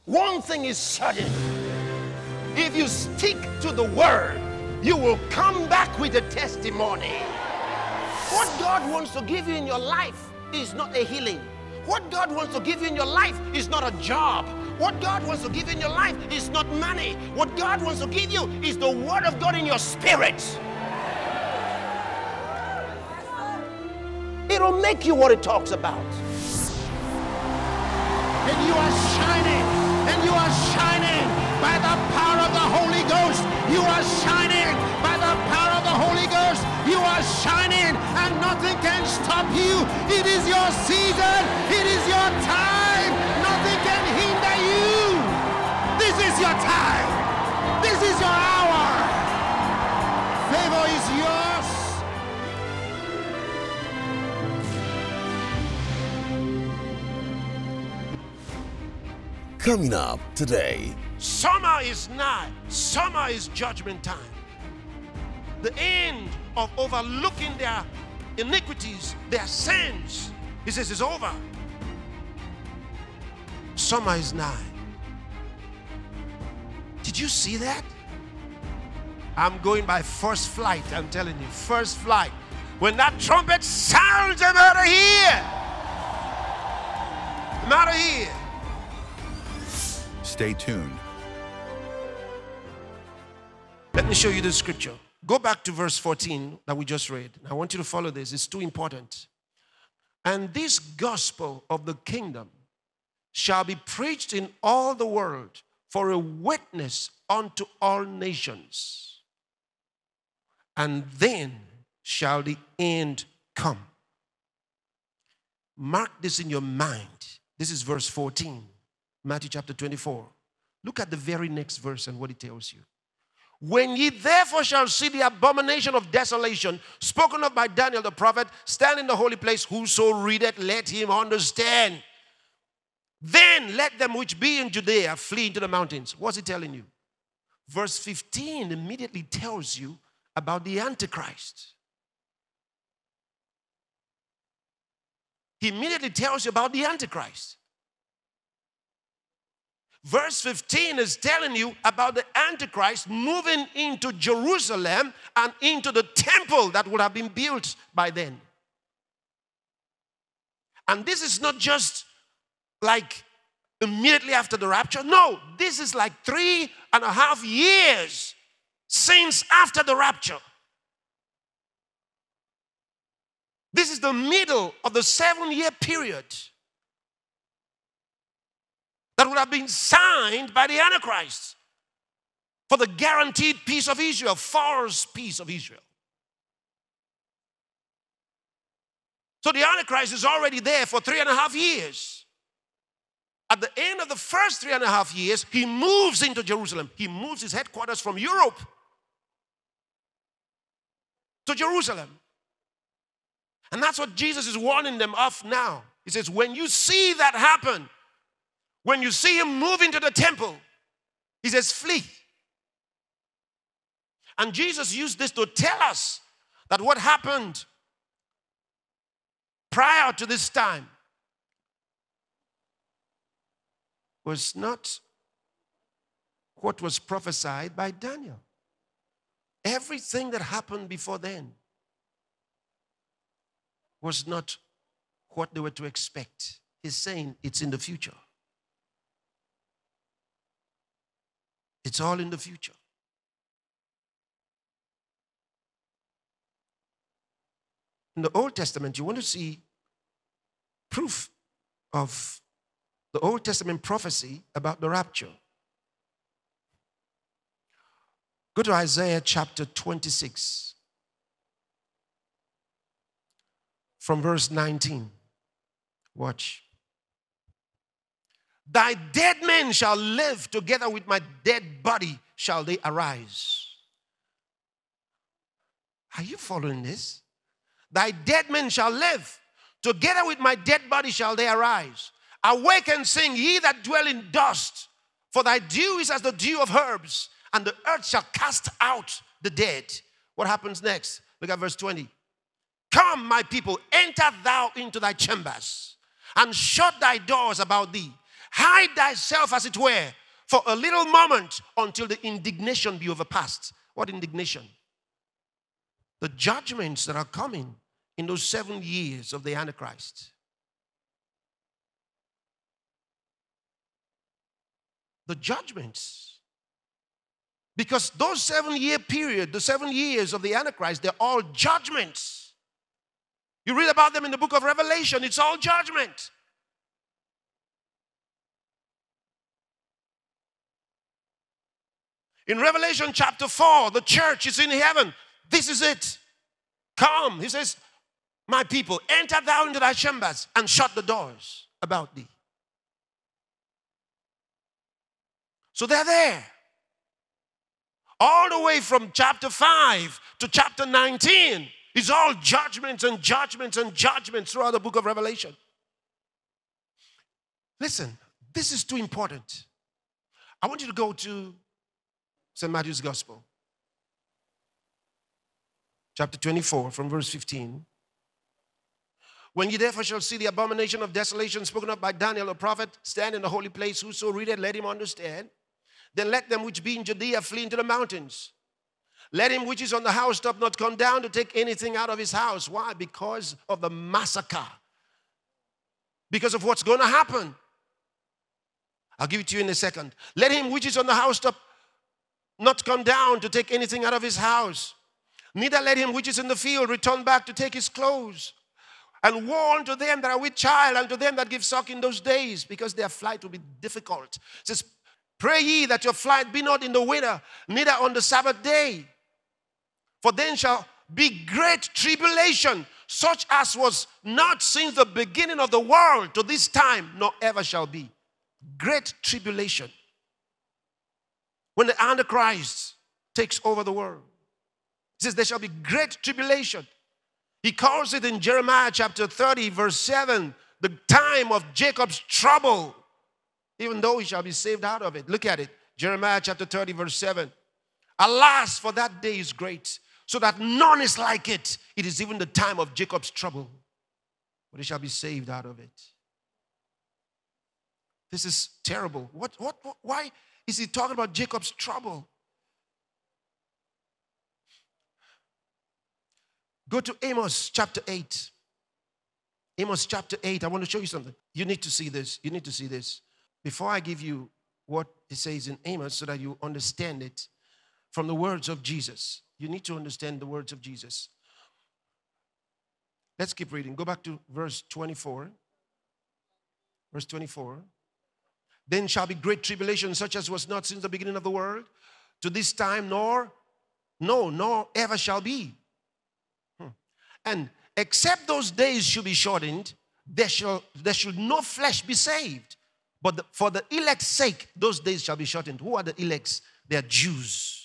One thing is certain. If you stick to the word, you will come back with a testimony. What God wants to give you in your life is not a healing. What God wants to give you in your life is not a job. What God wants to give you in your life is not money. What God wants to give you is the word of God in your spirit. It'll make you what it talks about. And you are shining. And you are shining by the power of the Holy Ghost. You are shining by the power of the Holy Ghost. You are shining and nothing can stop you. It is your season. It is your time. Nothing can hinder you. This is your time. This is your hour. Favor is yours. Coming up today. Summer is nigh. Summer is judgment time. The end of overlooking their iniquities, their sins. He says it's over. Summer is nigh. Did you see that? I'm going by first flight, I'm telling you. First flight. When that trumpet sounds, I'm out of here. I'm out of here. Stay tuned. Let me show you the scripture. Go back to verse 14 that we just read. I want you to follow this. It's too important. And this gospel of the kingdom shall be preached in all the world for a witness unto all nations. And then shall the end come. Mark this in your mind. This is verse 14, Matthew chapter 24. Look at the very next verse and what it tells you. When ye therefore shall see the abomination of desolation, spoken of by Daniel the prophet, stand in the holy place, whoso readeth, let him understand. Then let them which be in Judea flee into the mountains. What's he telling you? Verse 15 immediately tells you about the Antichrist. He immediately tells you about the Antichrist. Verse 15 is telling you about the Antichrist moving into Jerusalem and into the temple that would have been built by then. And this is not just like immediately after the rapture. No, this is like 3.5 years since after the rapture. This is the middle of the 7-year period that would have been signed by the Antichrist for the guaranteed peace of Israel, false peace of Israel. So the Antichrist is already there for 3.5 years. At the end of the first 3.5 years, he moves into Jerusalem. He moves his headquarters from Europe to Jerusalem. And that's what Jesus is warning them of now. He says, when you see that happen, when you see him move into the temple, he says, flee. And Jesus used this to tell us that what happened prior to this time was not what was prophesied by Daniel. Everything that happened before then was not what they were to expect. He's saying it's in the future. It's all in the future. In the Old Testament, you want to see proof of the Old Testament prophecy about the rapture. Go to Isaiah chapter 26 from verse 19. Watch. Thy dead men shall live, together with my dead body shall they arise. Are you following this? Thy dead men shall live, together with my dead body shall they arise. Awake and sing, ye that dwell in dust, for thy dew is as the dew of herbs, and the earth shall cast out the dead. What happens next? Look at verse 20. Come, my people, enter thou into thy chambers, and shut thy doors about thee, Hide thyself, as it were, for a little moment until the indignation be overpassed. What indignation? The judgments that are coming in those 7 years of the Antichrist. The judgments. Because those 7-year period, the 7 years of the Antichrist, they're all judgments. You read about them in the book of Revelation, it's all judgment. In Revelation chapter 4, the church is in heaven. This is it. Come, he says, my people, enter thou into thy chambers and shut the doors about thee. So they're there. All the way from chapter 5 to chapter 19 is all judgments and judgments and judgments throughout the book of Revelation. Listen, this is too important. I want you to go to St. Matthew's Gospel, chapter 24, from verse 15. When ye therefore shall see the abomination of desolation spoken of by Daniel the prophet stand in the holy place, whoso readeth, let him understand. Then let them which be in Judea flee into the mountains. Let him which is on the housetop not come down to take anything out of his house. Why? Because of the massacre. Because of what's going to happen. I'll give it to you in a second. Let him which is on the housetop not come down to take anything out of his house. Neither let him which is in the field return back to take his clothes. And woe unto them that are with child, and to them that give suck in those days, because their flight will be difficult. It says, pray ye that your flight be not in the winter, neither on the Sabbath day. For then shall be great tribulation, such as was not since the beginning of the world to this time, nor ever shall be. Great tribulation. When the Antichrist takes over the world. He says there shall be great tribulation. He calls it in Jeremiah chapter 30 verse 7, the time of Jacob's trouble, even though he shall be saved out of it. Look at it. Jeremiah chapter 30 verse 7. Alas, for that day is great, so that none is like it. It is even the time of Jacob's trouble, but he shall be saved out of it. This is terrible. Why is he talking about Jacob's trouble? Go to Amos chapter 8. Amos chapter 8. I want to show you something. You need to see this. You need to see this. Before I give you what it says in Amos so that you understand it from the words of Jesus. You need to understand the words of Jesus. Let's keep reading. Go back to verse 24. Verse 24. Then shall be great tribulation, such as was not since the beginning of the world, to this time, nor ever shall be. And except those days should be shortened, there should no flesh be saved. But for the elect's sake, those days shall be shortened. Who are the elects? They are Jews.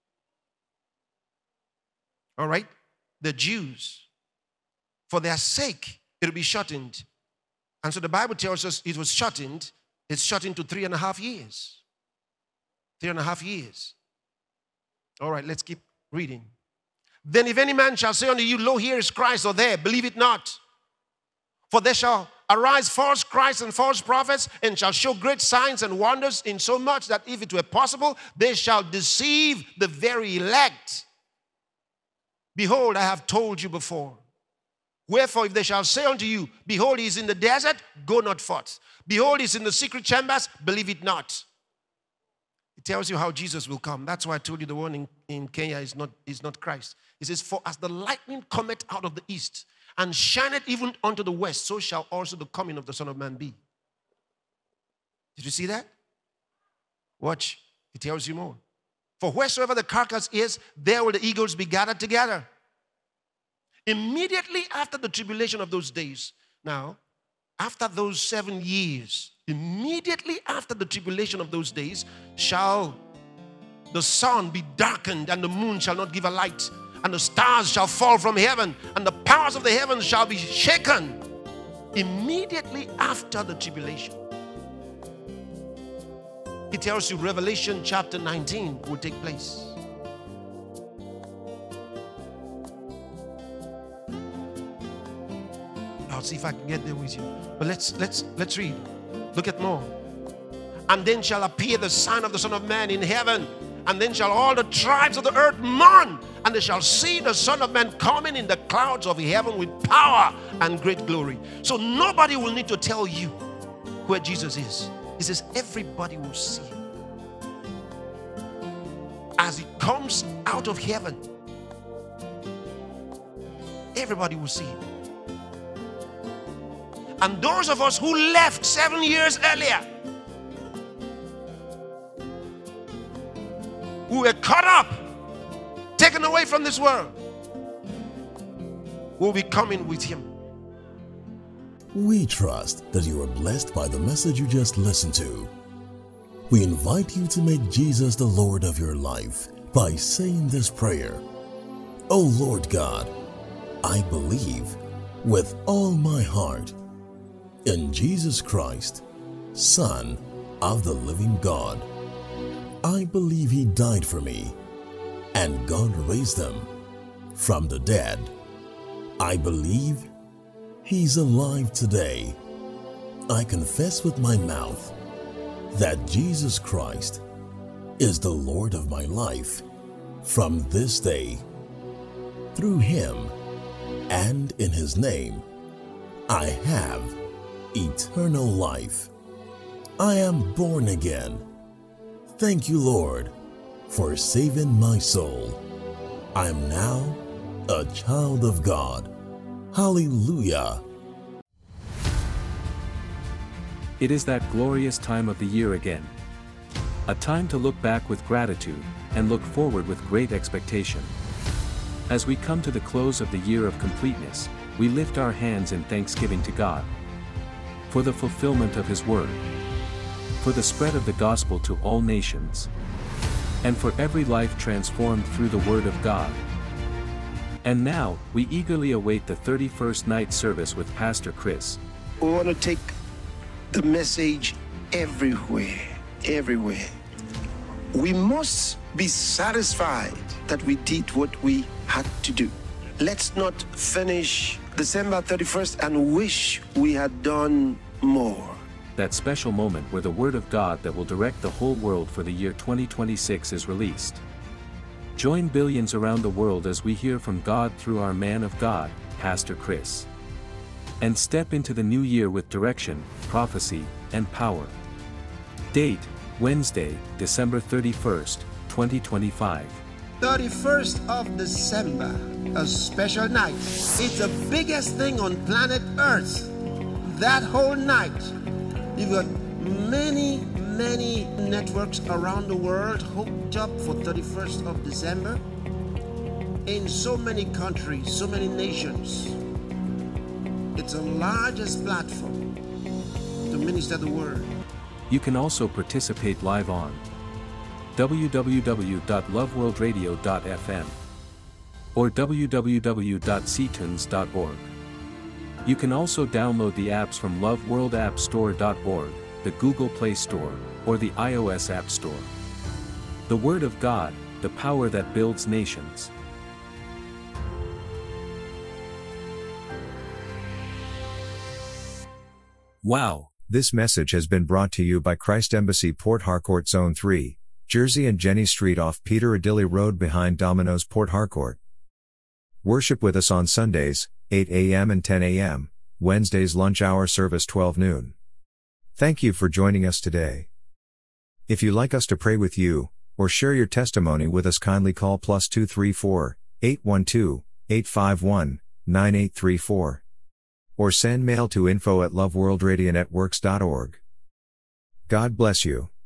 All right? The Jews. For their sake, it will be shortened. And so the Bible tells us it was shortened. It's shortened to 3.5 years. 3.5 years. All right, let's keep reading. Then if any man shall say unto you, lo, here is Christ, or there, believe it not. For there shall arise false Christs and false prophets, and shall show great signs and wonders, in so much that if it were possible, they shall deceive the very elect. Behold, I have told you before. Wherefore, if they shall say unto you, behold, he is in the desert, go not forth. Behold, he is in the secret chambers, believe it not. It tells you how Jesus will come. That's why I told you the one in Kenya is not Christ. It says, for as the lightning cometh out of the east, and shineth even unto the west, so shall also the coming of the Son of Man be. Did you see that? Watch. It tells you more. For wheresoever the carcass is, there will the eagles be gathered together. Immediately after the tribulation of those days, now, after those 7 years, immediately after the tribulation of those days, shall the sun be darkened, and the moon shall not give a light, and the stars shall fall from heaven, and the powers of the heavens shall be shaken. Immediately after the tribulation. He tells you Revelation chapter 19 will take place. I'll see if I can get there with you. But let's read. Look at more. And then shall appear the sign of the Son of Man in heaven. And then shall all the tribes of the earth mourn, and they shall see the Son of Man coming in the clouds of heaven with power and great glory. So nobody will need to tell you where Jesus is. He says everybody will see him. As he comes out of heaven, everybody will see him. And those of us who left 7 years earlier, who were caught up, taken away from this world, will be coming with him. We trust that you are blessed by the message you just listened to. We invite you to make Jesus the Lord of your life by saying this prayer. O Lord God, I believe with all my heart in Jesus Christ, Son of the living God. I believe he died for me, and God raised him from the dead. I believe he's alive today. I confess with my mouth that Jesus Christ is the Lord of my life from this day. Through him and in his name, I have eternal life. I am born again. Thank you, Lord, for saving my soul. I am now a child of God. Hallelujah. It is that glorious time of the year again. A time to look back with gratitude and look forward with great expectation. As we come to the close of the year of completeness, we lift our hands in thanksgiving to God for the fulfillment of his word, for the spread of the gospel to all nations, and for every life transformed through the word of God. And now, we eagerly await the 31st night service with Pastor Chris. We want to take the message everywhere. We must be satisfied that we did what we had to do. Let's not finish December 31st and wish we had done more. That special moment where the Word of God that will direct the whole world for the year 2026 is released. Join billions around the world as we hear from God through our man of God, Pastor Chris. And step into the new year with direction, prophecy, and power. Date, Wednesday, December 31st, 2025. 31st of December, a special night. It's the biggest thing on planet Earth. That whole night, you've got many networks around the world hooked up for 31st of December in so many countries, so many nations. It's the largest platform to minister the word. You can also participate live on www.loveworldradio.fm or www.ctunes.org. You can also download the apps from loveworldappstore.org, the Google Play Store, or the iOS App Store. The Word of God, the power that builds nations. Wow! This message has been brought to you by Christ Embassy Port Harcourt Zone 3, Jersey and Jenny Street off Peter Adilly Road behind Domino's Port Harcourt. Worship with us on Sundays, 8 a.m. and 10 a.m., Wednesdays lunch hour service 12 noon. Thank you for joining us today. If you'd like us to pray with you, or share your testimony with us, kindly call +234 812 851 9834. Or send mail to info@loveworldradionetworks.org. God bless you.